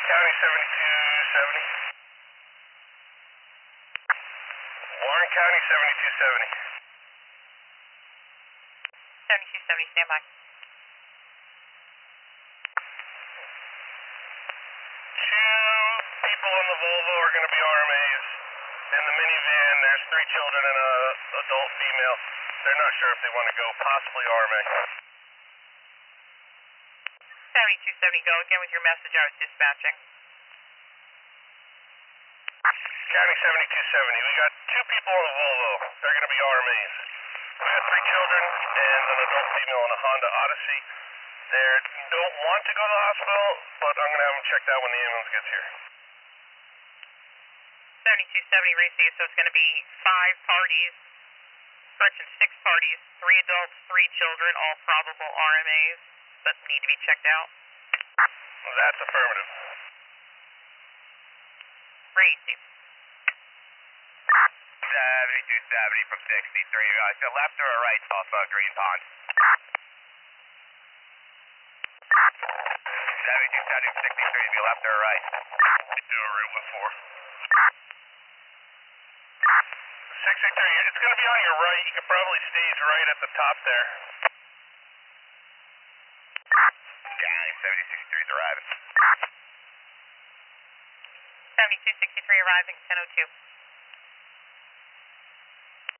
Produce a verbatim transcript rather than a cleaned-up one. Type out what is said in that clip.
County seventy-two seventy. Warren County seventy-two seventy. seventy-two seventy, stand by. Two people in the Volvo are going to be R M As. In the minivan, there's three children and a adult female. They're not sure if they want to go, possibly R M A. seventy-two seventy, go again with your message. I was dispatching. County seventy-two seventy, we got two people in a Volvo. They're going to be R M As. We got three children and an adult female in a Honda Odyssey. They don't want to go to the hospital, but I'm going to have them checked out when the ambulance gets here. seventy-two seventy, received, so it's going to be five parties, correction, six parties, three adults, three children, all probable R M As, but need to be checked out. That's affirmative. Received. seventy-two seventy from sixty-three, uh, to left or right off uh, Green Pond? seventy-two seventy from sixty-three, be left or right? Do a route with four. sixty-three, it's going to be on your right. You can probably stage right at the top there. County seventy-two sixty-three is arriving. seventy-two sixty-three arriving, ten oh two.